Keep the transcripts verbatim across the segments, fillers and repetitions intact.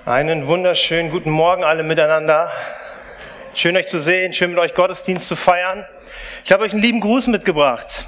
Einen wunderschönen guten Morgen alle miteinander. Schön euch zu sehen, schön mit euch Gottesdienst zu feiern. Ich habe euch einen lieben Gruß mitgebracht.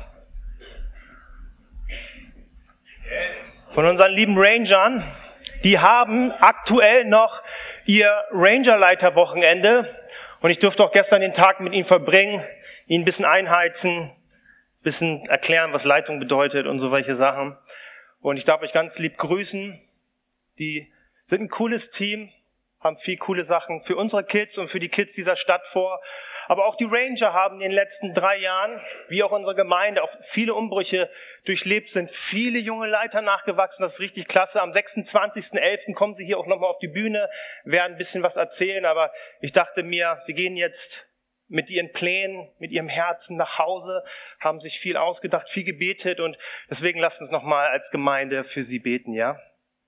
Von unseren lieben Rangern. Die haben aktuell noch ihr Rangerleiterwochenende. Und ich durfte auch gestern den Tag mit ihnen verbringen, ihnen ein bisschen einheizen, ein bisschen erklären, was Leitung bedeutet und so welche Sachen. Und ich darf euch ganz lieb grüßen. Die sind ein cooles Team, haben viel coole Sachen für unsere Kids und für die Kids dieser Stadt vor. Aber auch die Ranger haben in den letzten drei Jahren, wie auch unsere Gemeinde, auch viele Umbrüche durchlebt, sind viele junge Leiter nachgewachsen. Das ist richtig klasse. Am sechsundzwanzigsten elften kommen sie hier auch nochmal auf die Bühne, werden ein bisschen was erzählen. Aber ich dachte mir, sie gehen jetzt mit ihren Plänen, mit ihrem Herzen nach Hause, haben sich viel ausgedacht, viel gebetet. Und deswegen lasst uns nochmal als Gemeinde für sie beten, ja?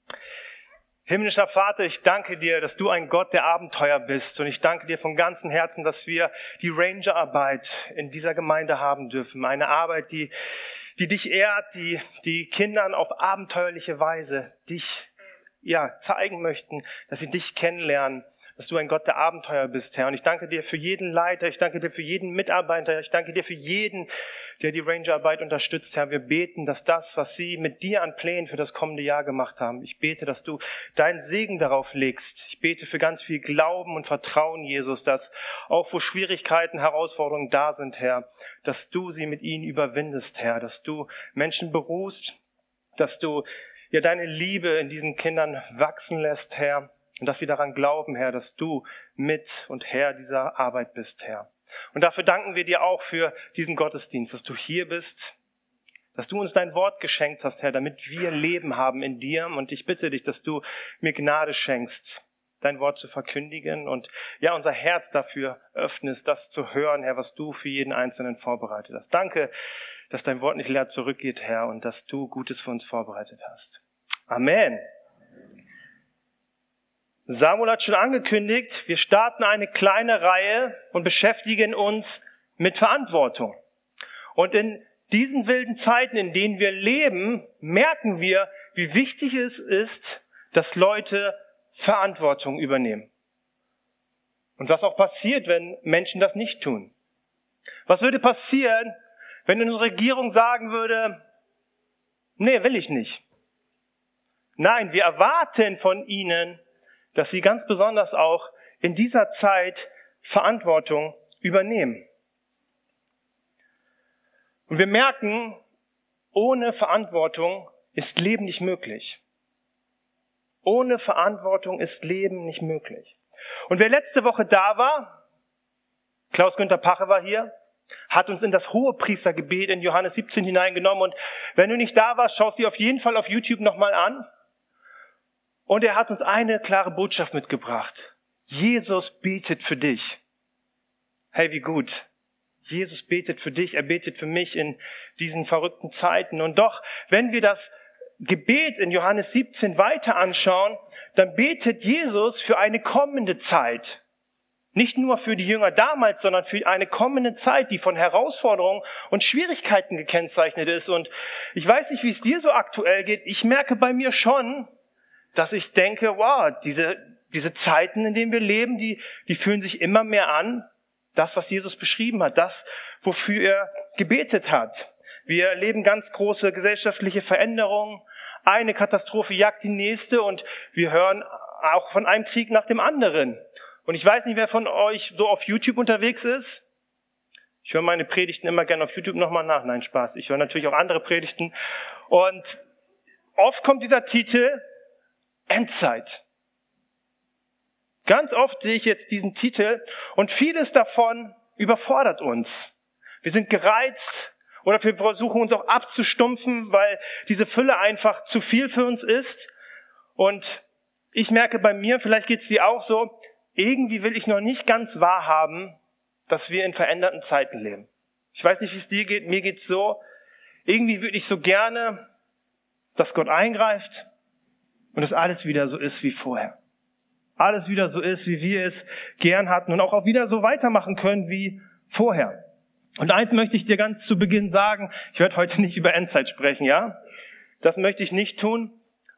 Himmlischer Vater, ich danke dir, dass du ein Gott der Abenteuer bist. Und ich danke dir von ganzem Herzen, dass wir die Rangerarbeit in dieser Gemeinde haben dürfen. Eine Arbeit, die, die dich ehrt, die, die Kindern auf abenteuerliche Weise dich ja, zeigen möchten, dass sie dich kennenlernen, dass du ein Gott der Abenteuer bist, Herr. Und ich danke dir für jeden Leiter, ich danke dir für jeden Mitarbeiter, ich danke dir für jeden, der die Rangerarbeit unterstützt, Herr. Wir beten, dass das, was sie mit dir an Plänen für das kommende Jahr gemacht haben, ich bete, dass du deinen Segen darauf legst. Ich bete für ganz viel Glauben und Vertrauen, Jesus, dass auch wo Schwierigkeiten, Herausforderungen da sind, Herr, dass du sie mit ihnen überwindest, Herr, dass du Menschen beruhst, dass du ja deine Liebe in diesen Kindern wachsen lässt, Herr, und dass sie daran glauben, Herr, dass du mit und Herr dieser Arbeit bist, Herr. Und dafür danken wir dir auch für diesen Gottesdienst, dass du hier bist, dass du uns dein Wort geschenkt hast, Herr, damit wir Leben haben in dir. Und ich bitte dich, dass du mir Gnade schenkst, dein Wort zu verkündigen und ja, unser Herz dafür öffnest, das zu hören, Herr, was du für jeden Einzelnen vorbereitet hast. Danke, dass dein Wort nicht leer zurückgeht, Herr, und dass du Gutes für uns vorbereitet hast. Amen. Samuel hat schon angekündigt, wir starten eine kleine Reihe und beschäftigen uns mit Verantwortung. Und in diesen wilden Zeiten, in denen wir leben, merken wir, wie wichtig es ist, dass Leute Verantwortung übernehmen. Und was auch passiert, wenn Menschen das nicht tun. Was würde passieren, wenn unsere Regierung sagen würde, nee, will ich nicht. Nein, wir erwarten von ihnen, dass sie ganz besonders auch in dieser Zeit Verantwortung übernehmen. Und wir merken, ohne Verantwortung ist Leben nicht möglich. Ohne Verantwortung ist Leben nicht möglich. Und wer letzte Woche da war, Klaus-Günther Pache war hier, hat uns in das Hohepriestergebet in Johannes siebzehn hineingenommen. Und wenn du nicht da warst, schaust du dir auf jeden Fall auf YouTube nochmal an. Und er hat uns eine klare Botschaft mitgebracht. Jesus betet für dich. Hey, wie gut. Jesus betet für dich, er betet für mich in diesen verrückten Zeiten. Und doch, wenn wir das Gebet in Johannes siebzehn weiter anschauen, dann betet Jesus für eine kommende Zeit. Nicht nur für die Jünger damals, sondern für eine kommende Zeit, die von Herausforderungen und Schwierigkeiten gekennzeichnet ist. Und ich weiß nicht, wie es dir so aktuell geht. Ich merke bei mir schon, dass ich denke, wow, diese, diese Zeiten, in denen wir leben, die, die fühlen sich immer mehr an, das, was Jesus beschrieben hat, das, wofür er gebetet hat. Wir erleben ganz große gesellschaftliche Veränderungen. Eine Katastrophe jagt die nächste und wir hören auch von einem Krieg nach dem anderen. Und ich weiß nicht, wer von euch so auf YouTube unterwegs ist. Ich höre meine Predigten immer gerne auf YouTube nochmal nach. Nein, Spaß. Ich höre natürlich auch andere Predigten. Und oft kommt dieser Titel Endzeit. Ganz oft sehe ich jetzt diesen Titel und vieles davon überfordert uns. Wir sind gereizt oder wir versuchen uns auch abzustumpfen, weil diese Fülle einfach zu viel für uns ist. Und ich merke bei mir, vielleicht geht es dir auch so, irgendwie will ich noch nicht ganz wahrhaben, dass wir in veränderten Zeiten leben. Ich weiß nicht, wie es dir geht, mir geht's so. Irgendwie würde ich so gerne, dass Gott eingreift und dass alles wieder so ist wie vorher. Alles wieder so ist, wie wir es gern hatten und auch, auch wieder so weitermachen können wie vorher. Und eins möchte ich dir ganz zu Beginn sagen, ich werde heute nicht über Endzeit sprechen, ja? Das möchte ich nicht tun.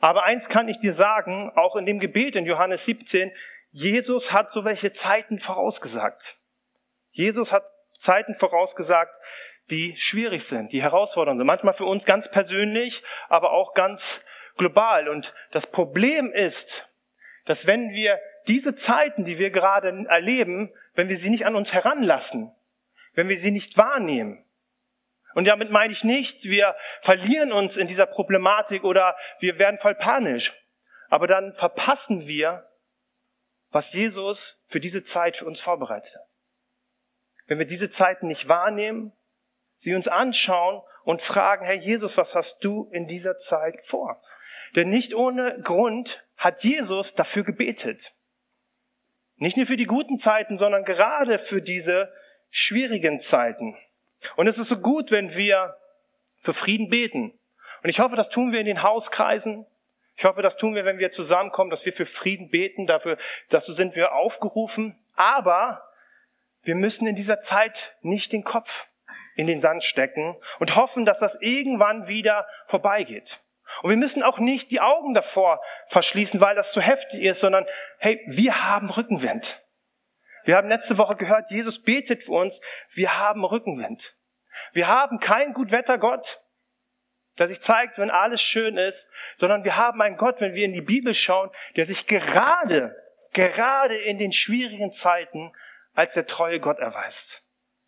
Aber eins kann ich dir sagen, auch in dem Gebet in Johannes siebzehn, Jesus hat so welche Zeiten vorausgesagt. Jesus hat Zeiten vorausgesagt, die schwierig sind, die herausfordernd sind. Manchmal für uns ganz persönlich, aber auch ganz global. Und das Problem ist, dass wenn wir diese Zeiten, die wir gerade erleben, wenn wir sie nicht an uns heranlassen, wenn wir sie nicht wahrnehmen, und damit meine ich nicht, wir verlieren uns in dieser Problematik oder wir werden voll panisch, aber dann verpassen wir, was Jesus für diese Zeit für uns vorbereitet hat. Wenn wir diese Zeiten nicht wahrnehmen, sie uns anschauen und fragen, Herr Jesus, was hast du in dieser Zeit vor? Denn nicht ohne Grund hat Jesus dafür gebetet. Nicht nur für die guten Zeiten, sondern gerade für diese schwierigen Zeiten. Und es ist so gut, wenn wir für Frieden beten. Und ich hoffe, das tun wir in den Hauskreisen. Ich hoffe, das tun wir, wenn wir zusammenkommen, dass wir für Frieden beten. Dafür, dazu sind wir aufgerufen. Aber wir müssen in dieser Zeit nicht den Kopf in den Sand stecken und hoffen, dass das irgendwann wieder vorbeigeht. Und wir müssen auch nicht die Augen davor verschließen, weil das zu heftig ist, sondern hey, wir haben Rückenwind. Wir haben letzte Woche gehört, Jesus betet für uns, wir haben Rückenwind. Wir haben keinen Gutwettergott, der sich zeigt, wenn alles schön ist, sondern wir haben einen Gott, wenn wir in die Bibel schauen, der sich gerade, gerade in den schwierigen Zeiten als der treue Gott erweist.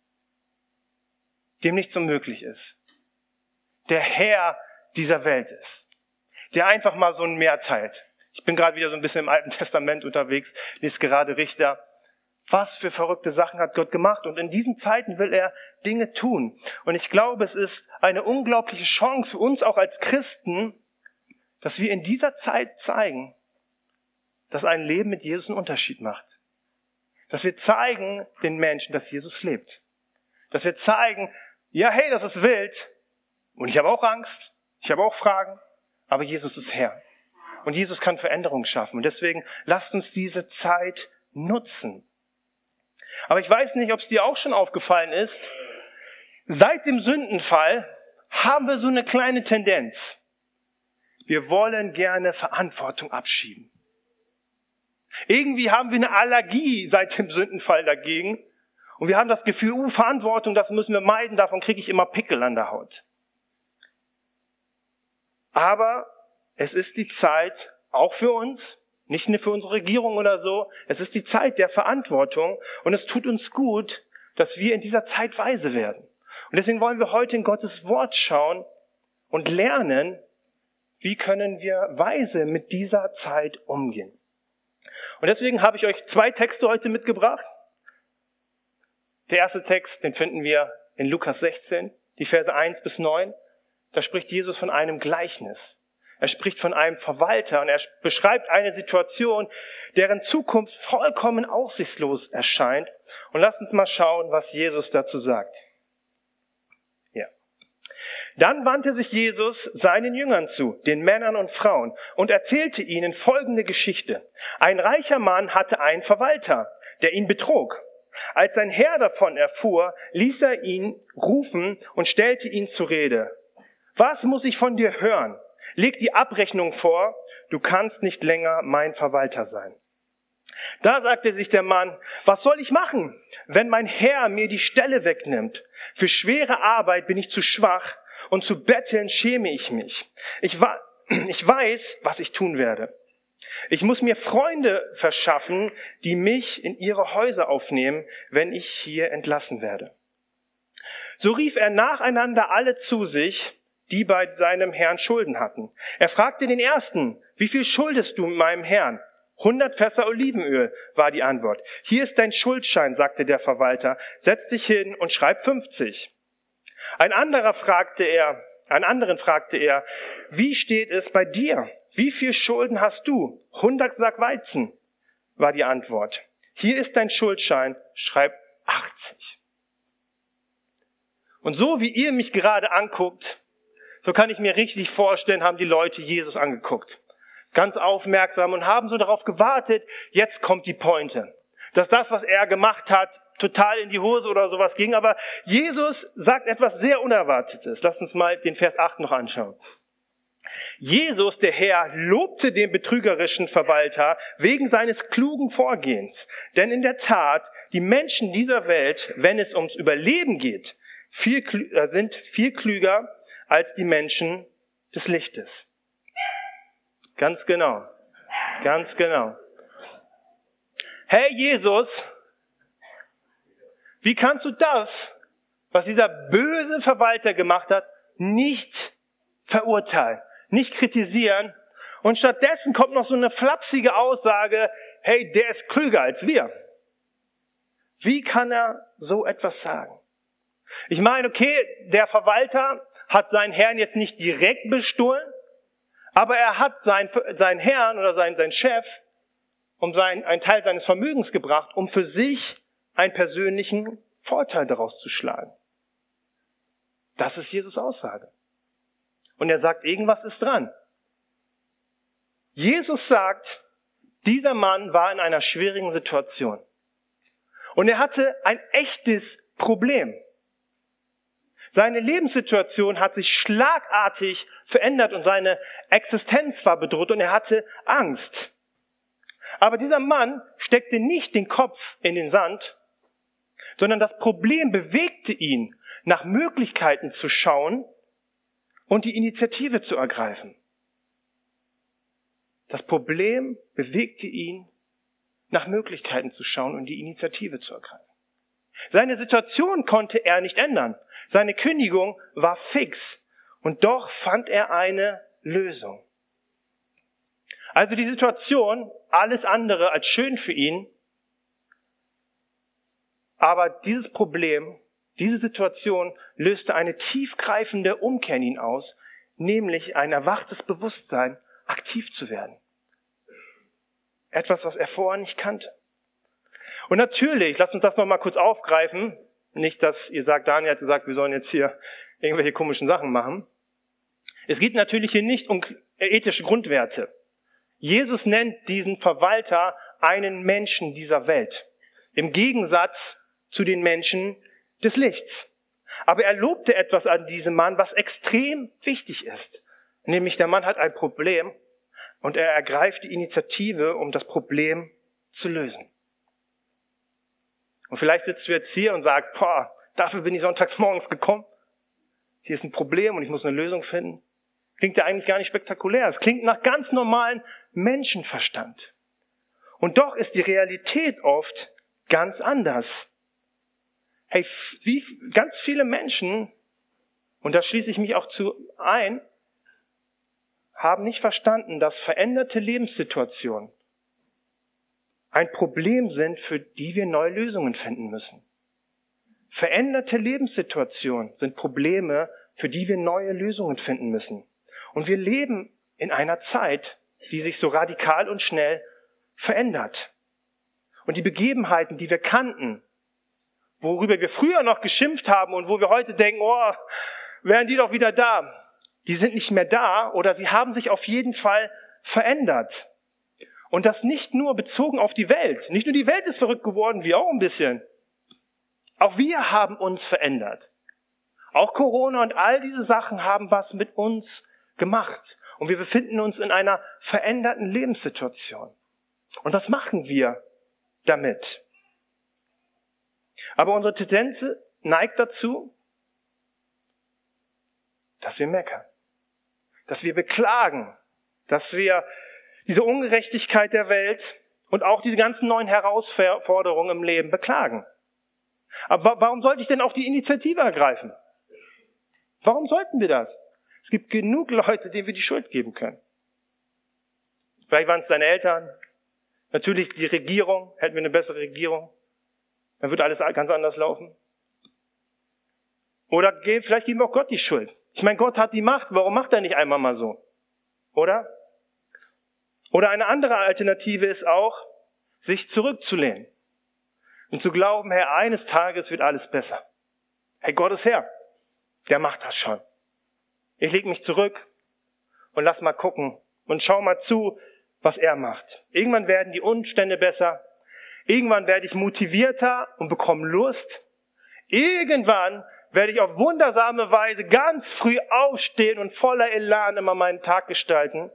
Dem nichts unmöglich ist. Der Herr dieser Welt ist. Der einfach mal so ein Meer teilt. Ich bin gerade wieder so ein bisschen im Alten Testament unterwegs, lese gerade Richter. Was für verrückte Sachen hat Gott gemacht? Und in diesen Zeiten will er Dinge tun. Und ich glaube, es ist eine unglaubliche Chance für uns auch als Christen, dass wir in dieser Zeit zeigen, dass ein Leben mit Jesus einen Unterschied macht. Dass wir zeigen den Menschen, dass Jesus lebt. Dass wir zeigen, ja, hey, das ist wild. Und ich habe auch Angst. Ich habe auch Fragen. Aber Jesus ist Herr. Und Jesus kann Veränderung schaffen. Und deswegen lasst uns diese Zeit nutzen. Aber ich weiß nicht, ob es dir auch schon aufgefallen ist. Seit dem Sündenfall haben wir so eine kleine Tendenz. Wir wollen gerne Verantwortung abschieben. Irgendwie haben wir eine Allergie seit dem Sündenfall dagegen. Und wir haben das Gefühl, uh, Verantwortung, das müssen wir meiden, davon kriege ich immer Pickel an der Haut. Aber es ist die Zeit, auch für uns, nicht nur für unsere Regierung oder so, es ist die Zeit der Verantwortung und es tut uns gut, dass wir in dieser Zeit weise werden. Und deswegen wollen wir heute in Gottes Wort schauen und lernen, wie können wir weise mit dieser Zeit umgehen. Und deswegen habe ich euch zwei Texte heute mitgebracht. Der erste Text, den finden wir in Lukas sechzehn, die Verse eins bis neun. Da spricht Jesus von einem Gleichnis. Er spricht von einem Verwalter und er beschreibt eine Situation, deren Zukunft vollkommen aussichtslos erscheint. Und lasst uns mal schauen, was Jesus dazu sagt. Ja. Dann wandte sich Jesus seinen Jüngern zu, den Männern und Frauen, und erzählte ihnen folgende Geschichte. Ein reicher Mann hatte einen Verwalter, der ihn betrog. Als sein Herr davon erfuhr, ließ er ihn rufen und stellte ihn zur Rede. Was muss ich von dir hören? Leg die Abrechnung vor, du kannst nicht länger mein Verwalter sein. Da sagte sich der Mann, was soll ich machen, wenn mein Herr mir die Stelle wegnimmt? Für schwere Arbeit bin ich zu schwach und zu betteln schäme ich mich. Ich, wa- ich weiß, was ich tun werde. Ich muss mir Freunde verschaffen, die mich in ihre Häuser aufnehmen, wenn ich hier entlassen werde. So rief er nacheinander alle zu sich, die bei seinem Herrn Schulden hatten. Er fragte den ersten, wie viel schuldest du meinem Herrn? hundert Fässer Olivenöl, war die Antwort. Hier ist dein Schuldschein, sagte der Verwalter. Setz dich hin und schreib fünfzig. Ein anderer fragte er, einen anderen fragte er, wie steht es bei dir? Wie viel Schulden hast du? hundert Sack Weizen, war die Antwort. Hier ist dein Schuldschein, schreib achtzig. Und so wie ihr mich gerade anguckt, so kann ich mir richtig vorstellen, haben die Leute Jesus angeguckt. Ganz aufmerksam und haben so darauf gewartet, jetzt kommt die Pointe. Dass das, was er gemacht hat, total in die Hose oder sowas ging. Aber Jesus sagt etwas sehr Unerwartetes. Lasst uns mal den Vers acht noch anschauen. Jesus, der Herr, lobte den betrügerischen Verwalter wegen seines klugen Vorgehens. Denn in der Tat, die Menschen dieser Welt, wenn es ums Überleben geht, viel, klü- sind viel klüger als die Menschen des Lichtes. Ganz genau. Ganz genau. Hey Jesus, wie kannst du das, was dieser böse Verwalter gemacht hat, nicht verurteilen, nicht kritisieren? Und stattdessen kommt noch so eine flapsige Aussage, hey, der ist klüger als wir. Wie kann er so etwas sagen? Ich meine, okay, der Verwalter hat seinen Herrn jetzt nicht direkt bestohlen, aber er hat seinen, seinen Herrn oder seinen, seinen Chef um seinen, einen Teil seines Vermögens gebracht, um für sich einen persönlichen Vorteil daraus zu schlagen. Das ist Jesus' Aussage. Und er sagt, irgendwas ist dran. Jesus sagt, dieser Mann war in einer schwierigen Situation. Und er hatte ein echtes Problem. Seine Lebenssituation hat sich schlagartig verändert und seine Existenz war bedroht und er hatte Angst. Aber dieser Mann steckte nicht den Kopf in den Sand, sondern das Problem bewegte ihn, nach Möglichkeiten zu schauen und die Initiative zu ergreifen. Das Problem bewegte ihn, nach Möglichkeiten zu schauen und die Initiative zu ergreifen. Seine Situation konnte er nicht ändern. Seine Kündigung war fix. Und doch fand er eine Lösung. Also die Situation, alles andere als schön für ihn. Aber dieses Problem, diese Situation löste eine tiefgreifende Umkehr in ihn aus, nämlich ein erwachtes Bewusstsein, aktiv zu werden. Etwas, was er vorher nicht kannte. Und natürlich, lasst uns das noch mal kurz aufgreifen. Nicht, dass ihr sagt, Daniel hat gesagt, wir sollen jetzt hier irgendwelche komischen Sachen machen. Es geht natürlich hier nicht um ethische Grundwerte. Jesus nennt diesen Verwalter einen Menschen dieser Welt. Im Gegensatz zu den Menschen des Lichts. Aber er lobte etwas an diesem Mann, was extrem wichtig ist. Nämlich der Mann hat ein Problem und er ergreift die Initiative, um das Problem zu lösen. Und vielleicht sitzt du jetzt hier und sagst, boah, dafür bin ich sonntags morgens gekommen. Hier ist ein Problem und ich muss eine Lösung finden. Klingt ja eigentlich gar nicht spektakulär. Es klingt nach ganz normalen Menschenverstand. Und doch ist die Realität oft ganz anders. Hey, wie ganz viele Menschen, und da schließe ich mich auch zu ein, haben nicht verstanden, dass veränderte Lebenssituationen ein Problem sind, für die wir neue Lösungen finden müssen. Veränderte Lebenssituationen sind Probleme, für die wir neue Lösungen finden müssen. Und wir leben in einer Zeit, die sich so radikal und schnell verändert. Und die Begebenheiten, die wir kannten, worüber wir früher noch geschimpft haben und wo wir heute denken, oh, wären die doch wieder da, die sind nicht mehr da oder sie haben sich auf jeden Fall verändert. Und das nicht nur bezogen auf die Welt. Nicht nur die Welt ist verrückt geworden, wir auch ein bisschen. Auch wir haben uns verändert. Auch Corona und all diese Sachen haben was mit uns gemacht. Und wir befinden uns in einer veränderten Lebenssituation. Und was machen wir damit? Aber unsere Tendenz neigt dazu, dass wir meckern. Dass wir beklagen. Dass wir diese Ungerechtigkeit der Welt und auch diese ganzen neuen Herausforderungen im Leben beklagen. Aber warum sollte ich denn auch die Initiative ergreifen? Warum sollten wir das? Es gibt genug Leute, denen wir die Schuld geben können. Vielleicht waren es deine Eltern. Natürlich die Regierung. Hätten wir eine bessere Regierung, dann würde alles ganz anders laufen. Oder vielleicht geben wir auch Gott die Schuld. Ich meine, Gott hat die Macht. Warum macht er nicht einmal mal so? Oder? Oder eine andere Alternative ist auch, sich zurückzulehnen und zu glauben, Herr, eines Tages wird alles besser. Hey, Gott ist Herr. Der macht das schon. Ich lege mich zurück und lass mal gucken und schau mal zu, was er macht. Irgendwann werden die Umstände besser. Irgendwann werde ich motivierter und bekomme Lust. Irgendwann werde ich auf wundersame Weise ganz früh aufstehen und voller Elan immer meinen Tag gestalten.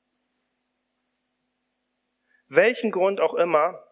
Welchen Grund auch immer,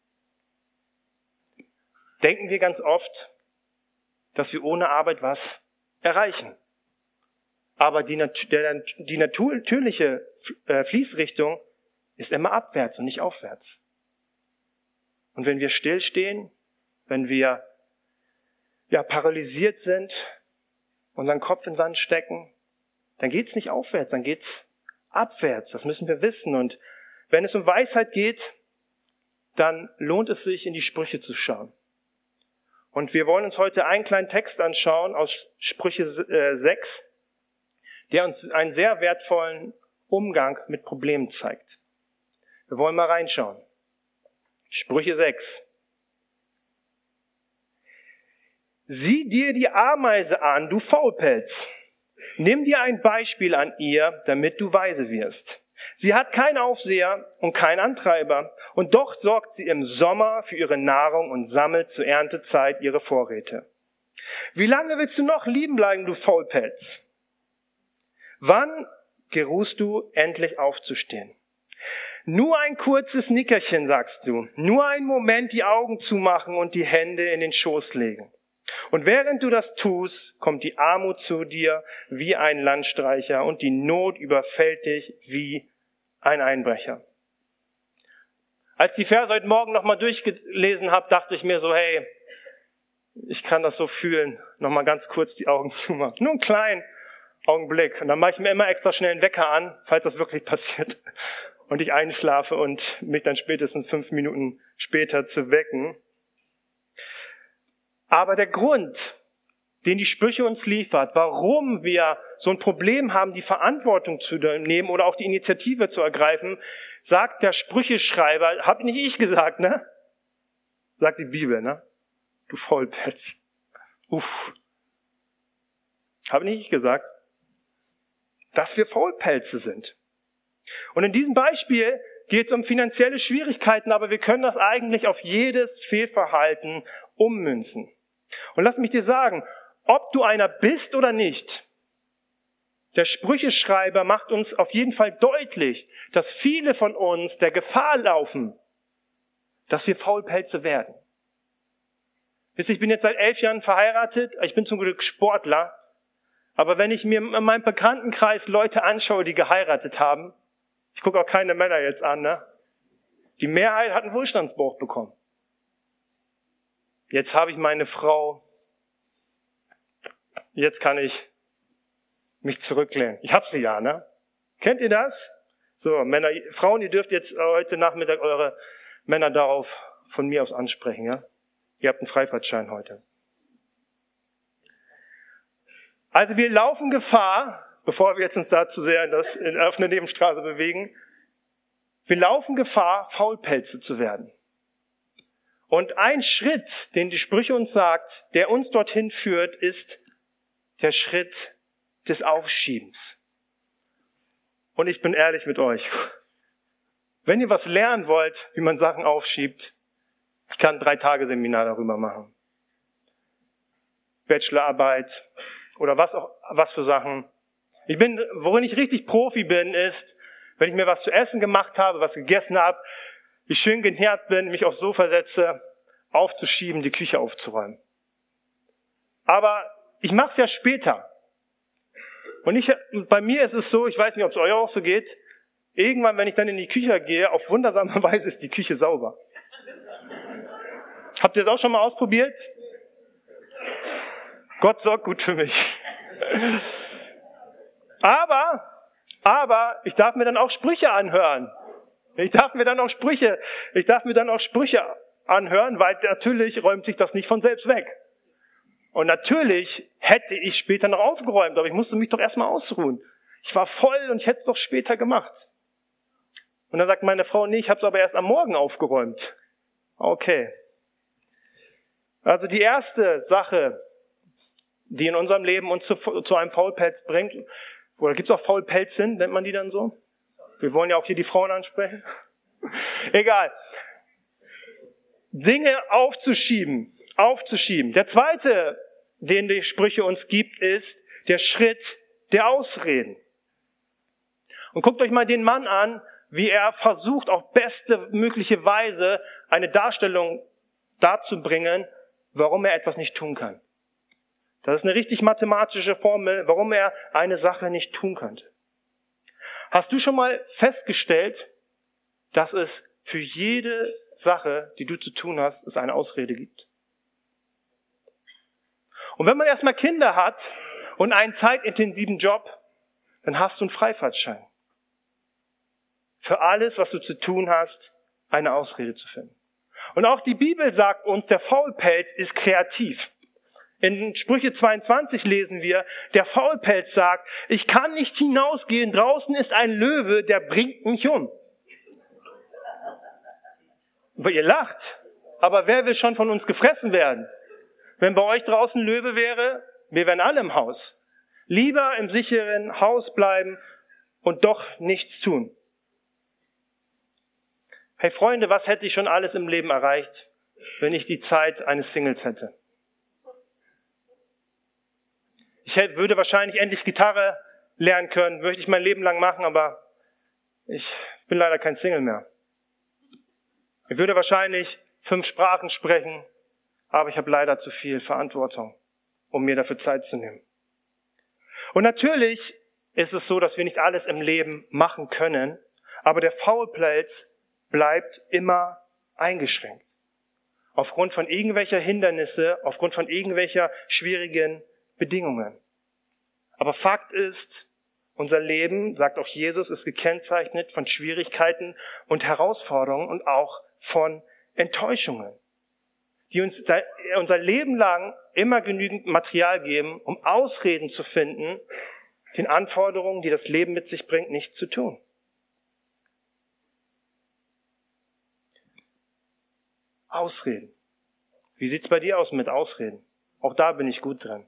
denken wir ganz oft, dass wir ohne Arbeit was erreichen. Aber die, Nat- der, die natürliche Fließrichtung ist immer abwärts und nicht aufwärts. Und wenn wir stillstehen, wenn wir ja, paralysiert sind, unseren Kopf in den Sand stecken, dann geht's nicht aufwärts, dann geht's abwärts. Das müssen wir wissen. Und wenn es um Weisheit geht, dann lohnt es sich, in die Sprüche zu schauen. Und wir wollen uns heute einen kleinen Text anschauen aus Sprüche sechs, der uns einen sehr wertvollen Umgang mit Problemen zeigt. Wir wollen mal reinschauen. Sprüche sechs. Sieh dir die Ameise an, du Faulpelz. Nimm dir ein Beispiel an ihr, damit du weise wirst. Sie hat keinen Aufseher und keinen Antreiber, und doch sorgt sie im Sommer für ihre Nahrung und sammelt zur Erntezeit ihre Vorräte. Wie lange willst du noch liegen bleiben, du Faulpelz? Wann geruhst du, endlich aufzustehen? Nur ein kurzes Nickerchen, sagst du. Nur einen Moment die Augen zumachen und die Hände in den Schoß legen. Und während du das tust, kommt die Armut zu dir wie ein Landstreicher und die Not überfällt dich wie ein Einbrecher. Als ich die Verse heute Morgen nochmal durchgelesen habe, dachte ich mir so, hey, ich kann das so fühlen. Nochmal ganz kurz die Augen zumachen. Nur einen kleinen Augenblick. Und dann mache ich mir immer extra schnell einen Wecker an, falls das wirklich passiert. Und ich einschlafe und mich dann spätestens fünf Minuten später zu wecken. Aber der Grund, den die Sprüche uns liefert, warum wir so ein Problem haben, die Verantwortung zu nehmen oder auch die Initiative zu ergreifen, sagt der Sprücheschreiber, hab nicht ich gesagt, ne? Sagt die Bibel, ne? Du Faulpelz. Uff. Hab nicht ich gesagt, dass wir Faulpelze sind. Und in diesem Beispiel geht es um finanzielle Schwierigkeiten, aber wir können das eigentlich auf jedes Fehlverhalten ummünzen. Und lass mich dir sagen, ob du einer bist oder nicht, der Sprücheschreiber macht uns auf jeden Fall deutlich, dass viele von uns der Gefahr laufen, dass wir Faulpelze werden. Wisst ihr, ich bin jetzt seit elf Jahren verheiratet, ich bin zum Glück Sportler, aber wenn ich mir in meinem Bekanntenkreis Leute anschaue, die geheiratet haben, ich gucke auch keine Männer jetzt an, ne? Die Mehrheit hat einen Wohlstandsbauch bekommen. Jetzt habe ich meine Frau, jetzt kann ich mich zurücklehnen. Ich habe sie ja, ne? Kennt ihr das? So, Männer, Frauen, ihr dürft jetzt heute Nachmittag eure Männer darauf von mir aus ansprechen, ja? Ihr habt einen Freifahrtschein heute. Also wir laufen Gefahr, bevor wir jetzt uns da zu sehr in das, in, auf eine Nebenstraße bewegen, wir laufen Gefahr, Faulpelze zu werden. Und ein Schritt, den die Sprüche uns sagt, der uns dorthin führt, ist der Schritt des Aufschiebens. Und ich bin ehrlich mit euch. Wenn ihr was lernen wollt, wie man Sachen aufschiebt, ich kann ein Drei-Tage-Seminar darüber machen. Bachelorarbeit oder was auch, was für Sachen. Ich bin, worin ich richtig Profi bin, ist, wenn ich mir was zu essen gemacht habe, was gegessen habe, ich schön genährt bin, mich aufs Sofa setze, aufzuschieben, die Küche aufzuräumen. Aber ich mache es ja später. Und ich, bei mir ist es so, ich weiß nicht, ob es euch auch so geht, irgendwann, wenn ich dann in die Küche gehe, auf wundersame Weise ist die Küche sauber. Habt ihr das auch schon mal ausprobiert? Gott sorgt gut für mich. Aber, aber ich darf mir dann auch Sprüche anhören. Ich darf mir dann auch Sprüche, ich darf mir dann auch Sprüche anhören, weil natürlich räumt sich das nicht von selbst weg. Und natürlich hätte ich später noch aufgeräumt, aber ich musste mich doch erstmal ausruhen. Ich war voll und ich hätte es doch später gemacht. Und dann sagt meine Frau, nee, ich habe es aber erst am Morgen aufgeräumt. Okay. Also die erste Sache, die in unserem Leben uns zu, zu einem Faulpelz bringt, oder gibt es auch Faulpelzin, nennt man die dann so? Wir wollen ja auch hier die Frauen ansprechen. Egal. Dinge aufzuschieben, aufzuschieben. Der zweite den die Sprüche uns gibt, ist der Schritt der Ausreden. Und guckt euch mal den Mann an, wie er versucht, auf beste mögliche Weise eine Darstellung darzubringen, warum er etwas nicht tun kann. Das ist eine richtig mathematische Formel, warum er eine Sache nicht tun könnte. Hast du schon mal festgestellt, dass es für jede Sache, die du zu tun hast, es eine Ausrede gibt? Und wenn man erstmal Kinder hat und einen zeitintensiven Job, dann hast du einen Freifahrtschein. Für alles, was du zu tun hast, eine Ausrede zu finden. Und auch die Bibel sagt uns, der Faulpelz ist kreativ. In Sprüche zweiundzwanzig lesen wir, der Faulpelz sagt, ich kann nicht hinausgehen, draußen ist ein Löwe, der bringt mich um. Aber ihr lacht, aber wer will schon von uns gefressen werden? Wenn bei euch draußen ein Löwe wäre, wir wären alle im Haus. Lieber im sicheren Haus bleiben und doch nichts tun. Hey Freunde, was hätte ich schon alles im Leben erreicht, wenn ich die Zeit eines Singles hätte? Ich hätte, würde wahrscheinlich endlich Gitarre lernen können, möchte ich mein Leben lang machen, aber ich bin leider kein Single mehr. Ich würde wahrscheinlich fünf Sprachen sprechen, aber ich habe leider zu viel Verantwortung, um mir dafür Zeit zu nehmen. Und natürlich ist es so, dass wir nicht alles im Leben machen können, aber der Faulpelz bleibt immer eingeschränkt. Aufgrund von irgendwelcher Hindernisse, aufgrund von irgendwelcher schwierigen Bedingungen. Aber Fakt ist, unser Leben, sagt auch Jesus, ist gekennzeichnet von Schwierigkeiten und Herausforderungen und auch von Enttäuschungen, die uns unser Leben lang immer genügend Material geben, um Ausreden zu finden, den Anforderungen, die das Leben mit sich bringt, nicht zu tun. Ausreden. Wie sieht's bei dir aus mit Ausreden? Auch da bin ich gut drin.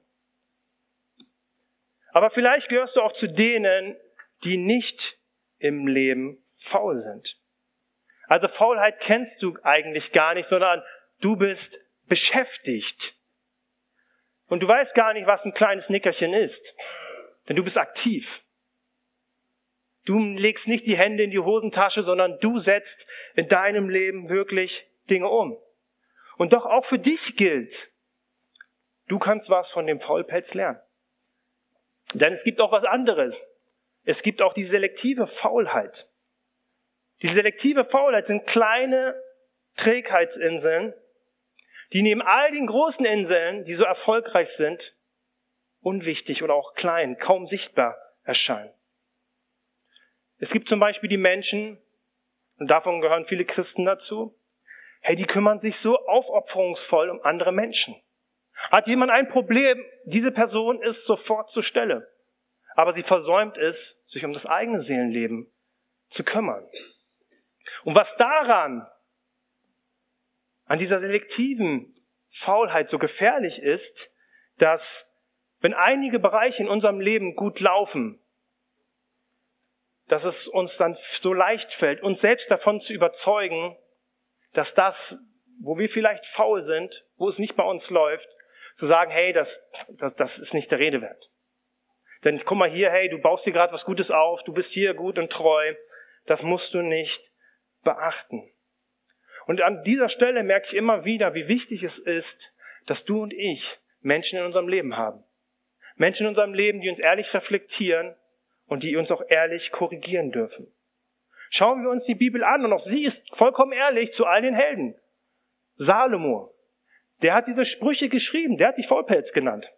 Aber vielleicht gehörst du auch zu denen, die nicht im Leben faul sind. Also Faulheit kennst du eigentlich gar nicht, sondern du bist beschäftigt. Und du weißt gar nicht, was ein kleines Nickerchen ist. Denn du bist aktiv. Du legst nicht die Hände in die Hosentasche, sondern du setzt in deinem Leben wirklich Dinge um. Und doch auch für dich gilt, du kannst was von dem Faulpelz lernen. Denn es gibt auch was anderes. Es gibt auch die selektive Faulheit. Die selektive Faulheit sind kleine Trägheitsinseln, die neben all den großen Inseln, die so erfolgreich sind, unwichtig oder auch klein, kaum sichtbar erscheinen. Es gibt zum Beispiel die Menschen, und davon gehören viele Christen dazu, hey, die kümmern sich so aufopferungsvoll um andere Menschen. Hat jemand ein Problem, diese Person ist sofort zur Stelle. Aber sie versäumt es, sich um das eigene Seelenleben zu kümmern. Und was daran, an dieser selektiven Faulheit so gefährlich ist, dass wenn einige Bereiche in unserem Leben gut laufen, dass es uns dann so leicht fällt, uns selbst davon zu überzeugen, dass das, wo wir vielleicht faul sind, wo es nicht bei uns läuft, zu sagen, hey, das, das, das ist nicht der Rede wert. Denn guck mal hier, hey, du baust dir gerade was Gutes auf, du bist hier gut und treu, das musst du nicht beachten. Und an dieser Stelle merke ich immer wieder, wie wichtig es ist, dass du und ich Menschen in unserem Leben haben. Menschen in unserem Leben, die uns ehrlich reflektieren und die uns auch ehrlich korrigieren dürfen. Schauen wir uns die Bibel an und auch sie ist vollkommen ehrlich zu all den Helden. Salomo, der hat diese Sprüche geschrieben, der hat die Faulpelz genannt.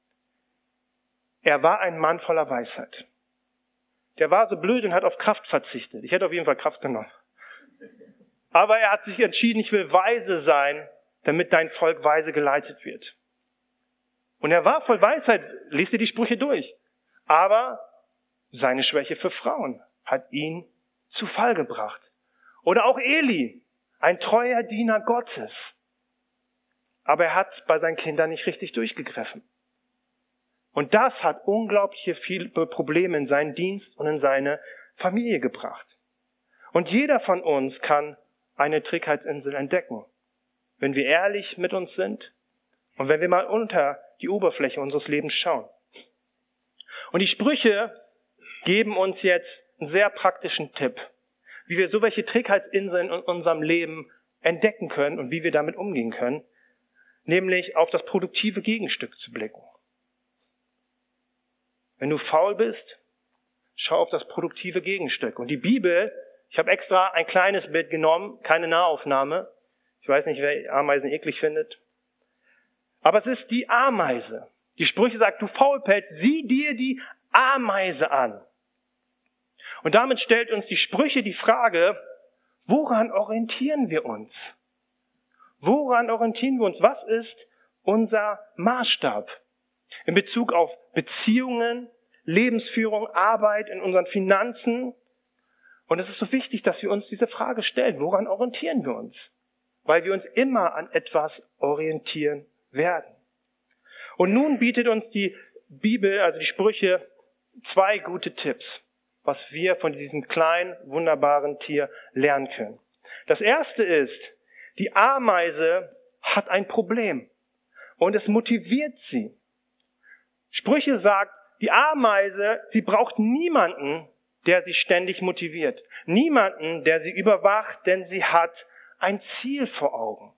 Er war ein Mann voller Weisheit. Der war so blöd und hat auf Kraft verzichtet. Ich hätte auf jeden Fall Kraft genommen. Aber er hat sich entschieden, ich will weise sein, damit dein Volk weise geleitet wird. Und er war voll Weisheit, lies dir die Sprüche durch. Aber seine Schwäche für Frauen hat ihn zu Fall gebracht. Oder auch Eli, ein treuer Diener Gottes. Aber er hat bei seinen Kindern nicht richtig durchgegriffen. Und das hat unglaublich viele Probleme in seinen Dienst und in seine Familie gebracht. Und jeder von uns kann eine Trägheitsinsel entdecken, wenn wir ehrlich mit uns sind und wenn wir mal unter die Oberfläche unseres Lebens schauen. Und die Sprüche geben uns jetzt einen sehr praktischen Tipp, wie wir so welche Trägheitsinseln in unserem Leben entdecken können und wie wir damit umgehen können, nämlich auf das produktive Gegenstück zu blicken. Wenn du faul bist, schau auf das produktive Gegenstück. Und die Bibel, ich habe extra ein kleines Bild genommen, keine Nahaufnahme. Ich weiß nicht, wer Ameisen eklig findet. Aber es ist die Ameise. Die Sprüche sagt, du Faulpelz, sieh dir die Ameise an. Und damit stellt uns die Sprüche die Frage, woran orientieren wir uns? Woran orientieren wir uns? Was ist unser Maßstab in Bezug auf Beziehungen, Lebensführung, Arbeit, in unseren Finanzen? Und es ist so wichtig, dass wir uns diese Frage stellen. Woran orientieren wir uns? Weil wir uns immer an etwas orientieren werden. Und nun bietet uns die Bibel, also die Sprüche, zwei gute Tipps, was wir von diesem kleinen, wunderbaren Tier lernen können. Das erste ist, die Ameise hat ein Problem und es motiviert sie. Sprüche sagt, die Ameise, sie braucht niemanden, der sie ständig motiviert. Niemanden, der sie überwacht, denn sie hat ein Ziel vor Augen.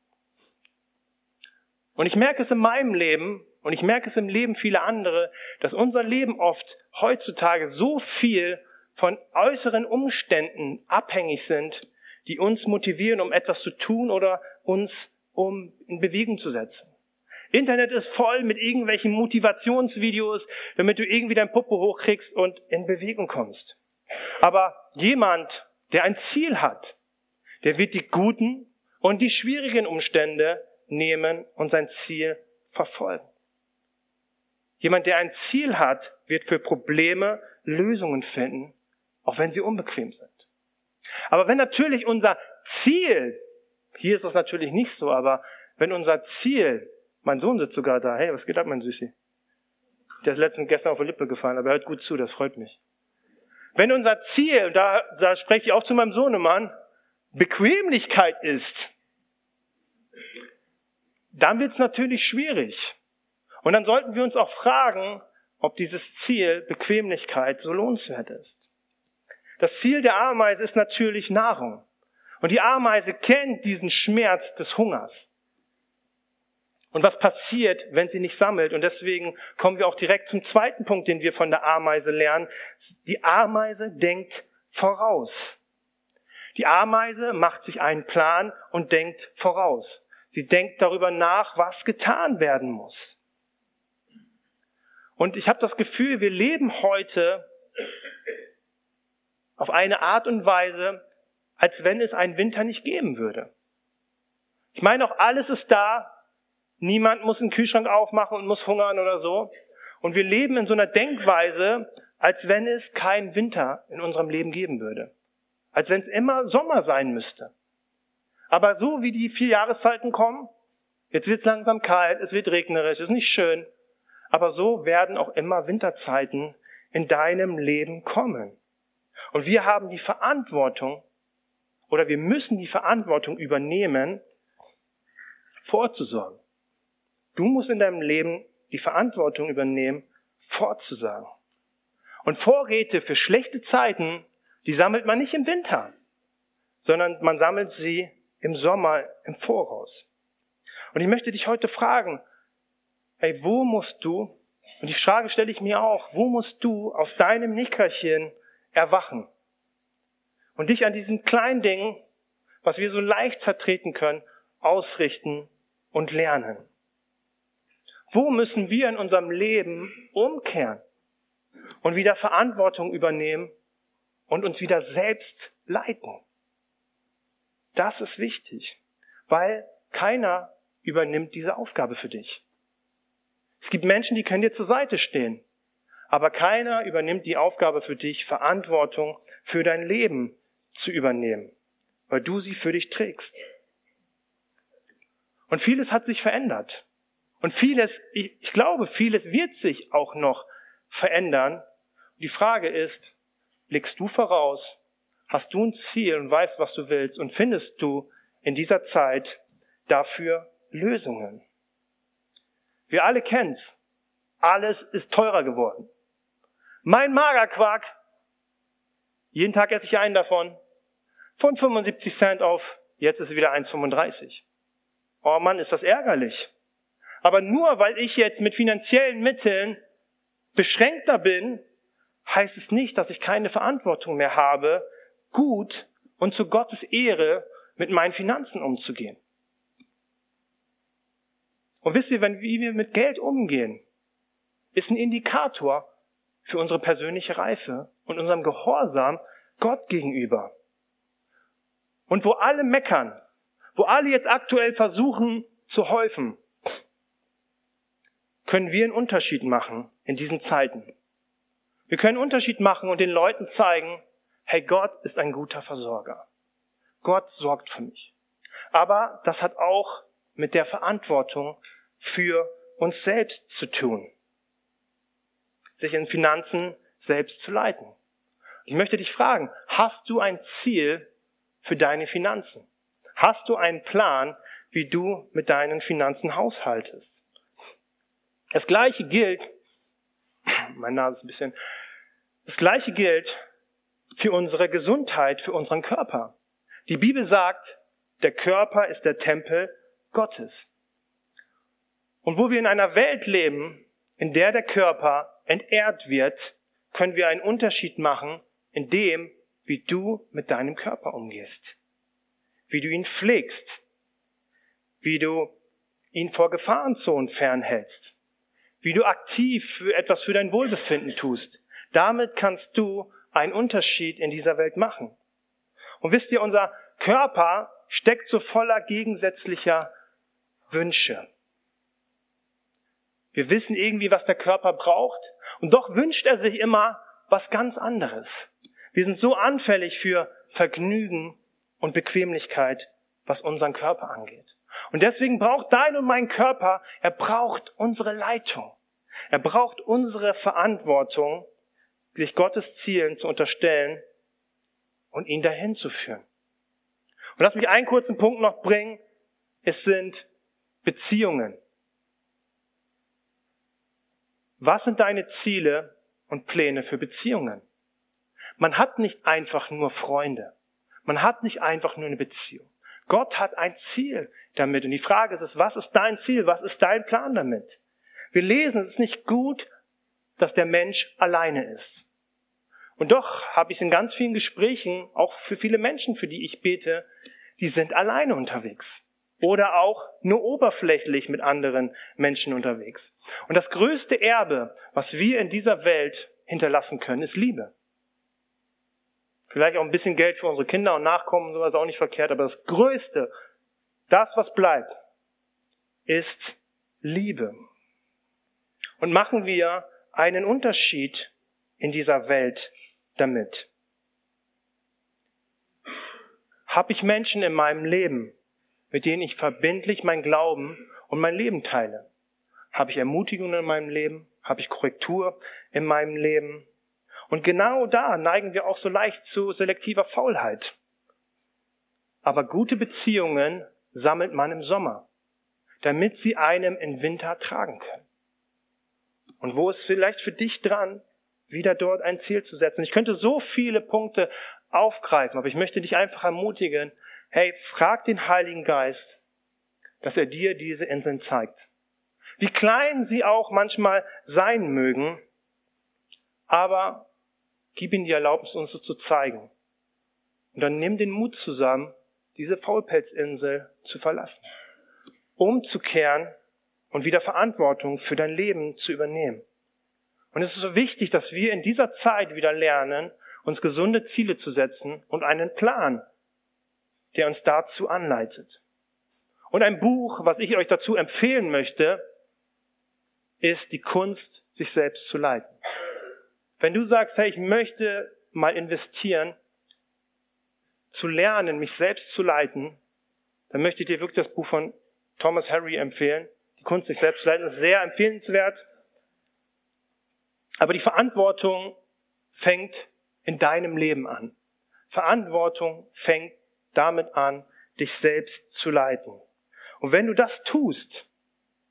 Und ich merke es in meinem Leben und ich merke es im Leben vieler andere, dass unser Leben oft heutzutage so viel von äußeren Umständen abhängig sind, die uns motivieren, um etwas zu tun oder uns um in Bewegung zu setzen. Internet ist voll mit irgendwelchen Motivationsvideos, damit du irgendwie dein Popo hochkriegst und in Bewegung kommst. Aber jemand, der ein Ziel hat, der wird die guten und die schwierigen Umstände nehmen und sein Ziel verfolgen. Jemand, der ein Ziel hat, wird für Probleme Lösungen finden, auch wenn sie unbequem sind. Aber wenn natürlich unser Ziel, hier ist es natürlich nicht so, aber wenn unser Ziel, mein Sohn sitzt sogar da, hey, was geht ab, mein Süßi? Der ist letztens gestern auf die Lippe gefallen, aber er hört gut zu, das freut mich. Wenn unser Ziel, da, da spreche ich auch zu meinem Sohnemann, Bequemlichkeit ist, dann wird es natürlich schwierig. Und dann sollten wir uns auch fragen, ob dieses Ziel, Bequemlichkeit, so lohnenswert ist. Das Ziel der Ameise ist natürlich Nahrung. Und die Ameise kennt diesen Schmerz des Hungers. Und was passiert, wenn sie nicht sammelt? Und deswegen kommen wir auch direkt zum zweiten Punkt, den wir von der Ameise lernen. Die Ameise denkt voraus. Die Ameise macht sich einen Plan und denkt voraus. Sie denkt darüber nach, was getan werden muss. Und ich habe das Gefühl, wir leben heute auf eine Art und Weise, als wenn es einen Winter nicht geben würde. Ich meine auch, alles ist da. Niemand muss einen Kühlschrank aufmachen und muss hungern oder so. Und wir leben in so einer Denkweise, als wenn es keinen Winter in unserem Leben geben würde. Als wenn es immer Sommer sein müsste. Aber so wie die vier Jahreszeiten kommen, jetzt wird es langsam kalt, es wird regnerisch, ist nicht schön. Aber so werden auch immer Winterzeiten in deinem Leben kommen. Und wir haben die Verantwortung, oder wir müssen die Verantwortung übernehmen, vorzusorgen. Du musst in deinem Leben die Verantwortung übernehmen, vorzusagen. Und Vorräte für schlechte Zeiten, die sammelt man nicht im Winter, sondern man sammelt sie im Sommer im Voraus. Und ich möchte dich heute fragen, hey, wo musst du, und die Frage stelle ich mir auch, wo musst du aus deinem Nickerchen erwachen und dich an diesem kleinen Ding, was wir so leicht zertreten können, ausrichten und lernen? Wo müssen wir in unserem Leben umkehren und wieder Verantwortung übernehmen und uns wieder selbst leiten? Das ist wichtig, weil keiner übernimmt diese Aufgabe für dich. Es gibt Menschen, die können dir zur Seite stehen, aber keiner übernimmt die Aufgabe für dich, Verantwortung für dein Leben zu übernehmen, weil du sie für dich trägst. Und vieles hat sich verändert. Und vieles, ich, ich glaube, vieles wird sich auch noch verändern. Und die Frage ist, blickst du voraus, hast du ein Ziel und weißt, was du willst und findest du in dieser Zeit dafür Lösungen? Wir alle kennen's. Alles ist teurer geworden. Mein Magerquark, jeden Tag esse ich einen davon, von fünfundsiebzig Cent auf, jetzt ist es wieder eins Komma fünfunddreißig. Oh Mann, ist das ärgerlich. Aber nur weil ich jetzt mit finanziellen Mitteln beschränkter bin, heißt es nicht, dass ich keine Verantwortung mehr habe, gut und zu Gottes Ehre mit meinen Finanzen umzugehen. Und wisst ihr, wenn, wie wir mit Geld umgehen, ist ein Indikator für unsere persönliche Reife und unserem Gehorsam Gott gegenüber. Und wo alle meckern, wo alle jetzt aktuell versuchen zu häufen, können wir einen Unterschied machen in diesen Zeiten. Wir können einen Unterschied machen und den Leuten zeigen, hey, Gott ist ein guter Versorger. Gott sorgt für mich. Aber das hat auch mit der Verantwortung für uns selbst zu tun. Sich in Finanzen selbst zu leiten. Ich möchte dich fragen, hast du ein Ziel für deine Finanzen? Hast du einen Plan, wie du mit deinen Finanzen haushaltest? Das Gleiche gilt, meine Nase ist ein bisschen, das Gleiche gilt für unsere Gesundheit, für unseren Körper. Die Bibel sagt, der Körper ist der Tempel Gottes. Und wo wir in einer Welt leben, in der der Körper entehrt wird, können wir einen Unterschied machen in dem, wie du mit deinem Körper umgehst. Wie du ihn pflegst. Wie du ihn vor Gefahrenzonen fernhältst. Wie du aktiv für etwas für dein Wohlbefinden tust. Damit kannst du einen Unterschied in dieser Welt machen. Und wisst ihr, unser Körper steckt so voller gegensätzlicher Wünsche. Wir wissen irgendwie, was der Körper braucht, und doch wünscht er sich immer was ganz anderes. Wir sind so anfällig für Vergnügen und Bequemlichkeit, was unseren Körper angeht. Und deswegen braucht dein und mein Körper, er braucht unsere Leitung. Er braucht unsere Verantwortung, sich Gottes Zielen zu unterstellen und ihn dahin zu führen. Und lass mich einen kurzen Punkt noch bringen. Es sind Beziehungen. Was sind deine Ziele und Pläne für Beziehungen? Man hat nicht einfach nur Freunde. Man hat nicht einfach nur eine Beziehung. Gott hat ein Ziel damit. Und die Frage ist, was ist dein Ziel? Was ist dein Plan damit? Wir lesen, es ist nicht gut, dass der Mensch alleine ist. Und doch habe ich in ganz vielen Gesprächen, auch für viele Menschen, für die ich bete, die sind alleine unterwegs. Oder auch nur oberflächlich mit anderen Menschen unterwegs. Und das größte Erbe, was wir in dieser Welt hinterlassen können, ist Liebe. Vielleicht auch ein bisschen Geld für unsere Kinder und Nachkommen, sowas auch nicht verkehrt, aber das Größte, das, was bleibt, ist Liebe. Und machen wir einen Unterschied in dieser Welt damit? Habe ich Menschen in meinem Leben, mit denen ich verbindlich mein Glauben und mein Leben teile? Habe ich Ermutigung in meinem Leben? Habe ich Korrektur in meinem Leben? Und genau da neigen wir auch so leicht zu selektiver Faulheit. Aber gute Beziehungen sammelt man im Sommer, damit sie einem im Winter tragen können. Und wo ist vielleicht für dich dran, wieder dort ein Ziel zu setzen? Ich könnte so viele Punkte aufgreifen, aber ich möchte dich einfach ermutigen, hey, frag den Heiligen Geist, dass er dir diese Inseln zeigt. Wie klein sie auch manchmal sein mögen, aber gib ihm die Erlaubnis, uns das zu zeigen. Und dann nimm den Mut zusammen, diese Faulpelzinsel zu verlassen, umzukehren und wieder Verantwortung für dein Leben zu übernehmen. Und es ist so wichtig, dass wir in dieser Zeit wieder lernen, uns gesunde Ziele zu setzen und einen Plan, der uns dazu anleitet. Und ein Buch, was ich euch dazu empfehlen möchte, ist die Kunst, sich selbst zu leiten. Wenn du sagst, hey, ich möchte mal investieren, zu lernen, mich selbst zu leiten, dann möchte ich dir wirklich das Buch von Thomas Harry empfehlen. Die Kunst, sich selbst zu leiten, ist sehr empfehlenswert. Aber die Verantwortung fängt in deinem Leben an. Verantwortung fängt damit an, dich selbst zu leiten. Und wenn du das tust,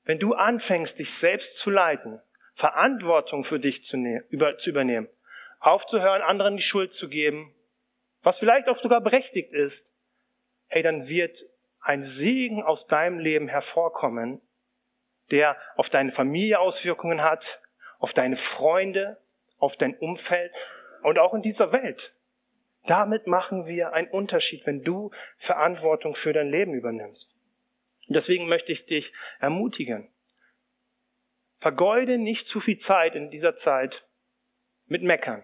wenn du anfängst, dich selbst zu leiten, Verantwortung für dich zu, ne- über, zu übernehmen, aufzuhören, anderen die Schuld zu geben, was vielleicht auch sogar berechtigt ist, hey, dann wird ein Segen aus deinem Leben hervorkommen, der auf deine Familie Auswirkungen hat, auf deine Freunde, auf dein Umfeld und auch in dieser Welt. Damit machen wir einen Unterschied, wenn du Verantwortung für dein Leben übernimmst. Und deswegen möchte ich dich ermutigen. Vergeude nicht zu viel Zeit in dieser Zeit mit Meckern,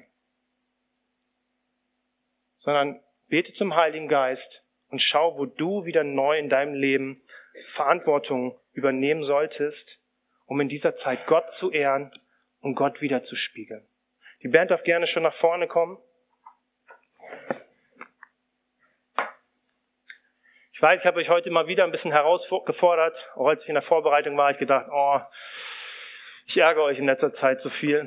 sondern bete zum Heiligen Geist und schau, wo du wieder neu in deinem Leben Verantwortung übernehmen solltest, um in dieser Zeit Gott zu ehren und Gott wiederzuspiegeln. Die Band darf gerne schon nach vorne kommen. Ich weiß, ich habe euch heute mal wieder ein bisschen herausgefordert. Auch als ich in der Vorbereitung war, habe ich gedacht, oh, ich ärgere euch in letzter Zeit so viel.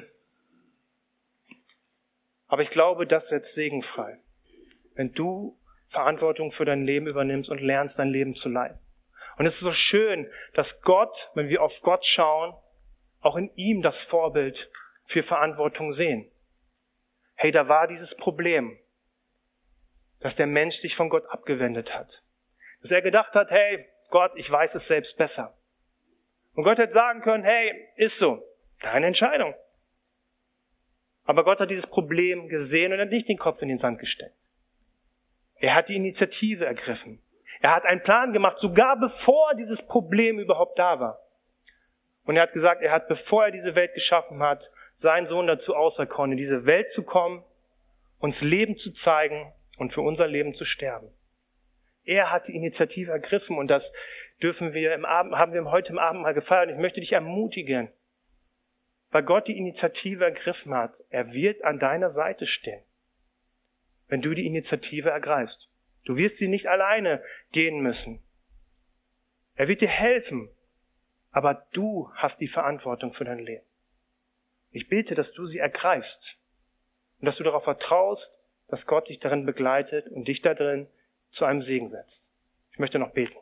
Aber ich glaube, das setzt Segen frei, wenn du Verantwortung für dein Leben übernimmst und lernst, dein Leben zu leiten. Und es ist so schön, dass Gott, wenn wir auf Gott schauen, auch in ihm das Vorbild für Verantwortung sehen. Hey, da war dieses Problem, dass der Mensch sich von Gott abgewendet hat. Dass er gedacht hat, hey, Gott, ich weiß es selbst besser. Und Gott hätte sagen können, hey, ist so, deine Entscheidung. Aber Gott hat dieses Problem gesehen und hat nicht den Kopf in den Sand gesteckt. Er hat die Initiative ergriffen. Er hat einen Plan gemacht, sogar bevor dieses Problem überhaupt da war. Und er hat gesagt, er hat, bevor er diese Welt geschaffen hat, seinen Sohn dazu auserkoren, in diese Welt zu kommen, uns Leben zu zeigen und für unser Leben zu sterben. Er hat die Initiative ergriffen und das dürfen wir im Abend, haben wir heute im Abend mal gefeiert. Ich möchte dich ermutigen, weil Gott die Initiative ergriffen hat. Er wird an deiner Seite stehen, wenn du die Initiative ergreifst. Du wirst sie nicht alleine gehen müssen. Er wird dir helfen, aber du hast die Verantwortung für dein Leben. Ich bete, dass du sie ergreifst und dass du darauf vertraust, dass Gott dich darin begleitet und dich da drin zu einem Segen setzt. Ich möchte noch beten.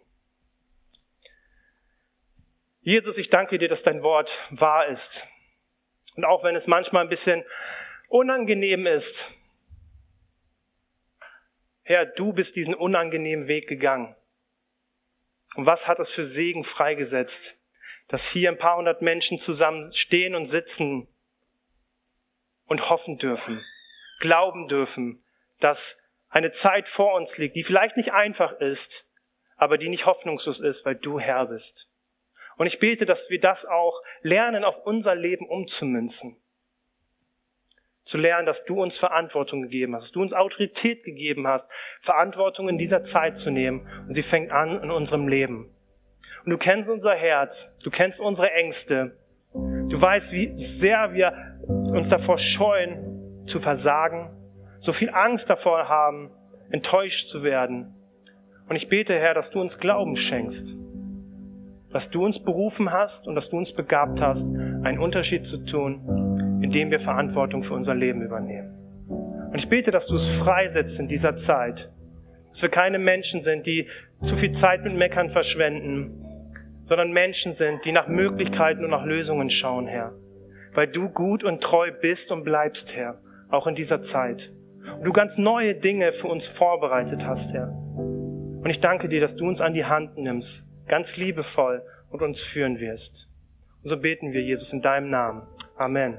Jesus, ich danke dir, dass dein Wort wahr ist. Und auch wenn es manchmal ein bisschen unangenehm ist, Herr, du bist diesen unangenehmen Weg gegangen. Und was hat es für Segen freigesetzt, dass hier ein paar hundert Menschen zusammen stehen und sitzen und hoffen dürfen, glauben dürfen, dass eine Zeit vor uns liegt, die vielleicht nicht einfach ist, aber die nicht hoffnungslos ist, weil du Herr bist. Und ich bete, dass wir das auch lernen, auf unser Leben umzumünzen. Zu lernen, dass du uns Verantwortung gegeben hast, dass du uns Autorität gegeben hast, Verantwortung in dieser Zeit zu nehmen. Und sie fängt an in unserem Leben. Und du kennst unser Herz, du kennst unsere Ängste. Du weißt, wie sehr wir uns davor scheuen, zu versagen, so viel Angst davor haben, enttäuscht zu werden. Und ich bete, Herr, dass du uns Glauben schenkst, dass du uns berufen hast und dass du uns begabt hast, einen Unterschied zu tun, indem wir Verantwortung für unser Leben übernehmen. Und ich bete, dass du es freisetzt in dieser Zeit, dass wir keine Menschen sind, die zu viel Zeit mit Meckern verschwenden, sondern Menschen sind, die nach Möglichkeiten und nach Lösungen schauen, Herr. Weil du gut und treu bist und bleibst, Herr, auch in dieser Zeit. Und du ganz neue Dinge für uns vorbereitet hast, Herr. Und ich danke dir, dass du uns an die Hand nimmst, ganz liebevoll und uns führen wirst. Und so beten wir, Jesus, in deinem Namen. Amen.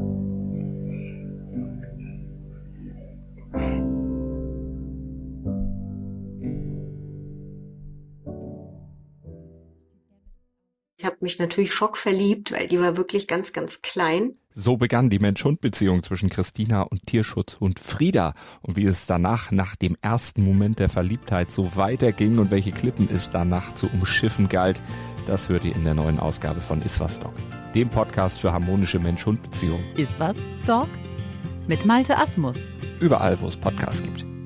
Ich habe mich natürlich schockverliebt, weil die war wirklich ganz, ganz klein. So begann die Mensch-Hund-Beziehung zwischen Christina und Tierschutzhund Frieda. Und wie es danach, nach dem ersten Moment der Verliebtheit, so weiterging und welche Klippen es danach zu umschiffen galt, das hört ihr in der neuen Ausgabe von Iswas Dog, dem Podcast für harmonische Mensch-Hund-Beziehungen. Iswas Dog mit Malte Asmus. Überall, wo es Podcasts gibt.